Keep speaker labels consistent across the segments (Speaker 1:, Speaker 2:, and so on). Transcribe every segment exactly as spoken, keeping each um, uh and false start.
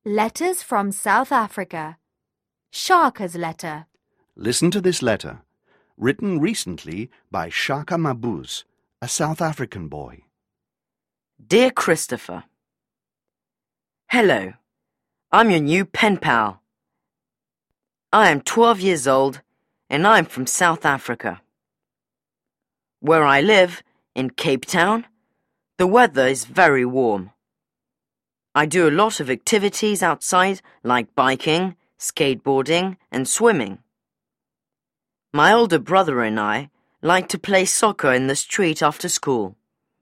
Speaker 1: Letters from South Africa. Shaka's letter.
Speaker 2: Listen to this letter, written recently by Shaka Mabuse, a South African boy.
Speaker 3: Dear Christopher, hello, I'm your new pen pal. I am twelve years old and I'm from South Africa. Where I live, in Cape Town, the weather is very warm. I do a lot of activities outside like biking, skateboarding and swimming. My older brother and I like to play soccer in the street after school.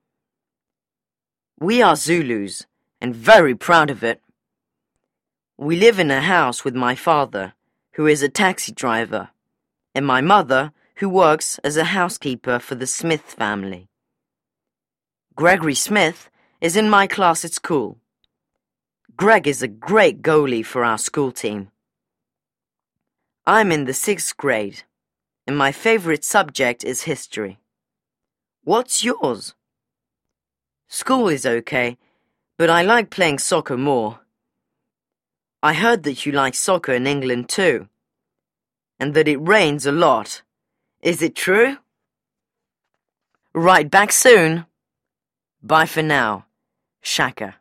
Speaker 3: We are Zulus and very proud of it. We live in a house with my father, who is a taxi driver, and my mother, who works as a housekeeper for the Smith family. Gregory Smith is in my class at school. Greg is a great goalie for our school team. I'm in the sixth grade, and my favorite subject is history. What's yours? School is okay, but I like playing soccer more. I heard that you like soccer in England too, and that it rains a lot. Is it true? Write back soon. Bye for now, Shaka.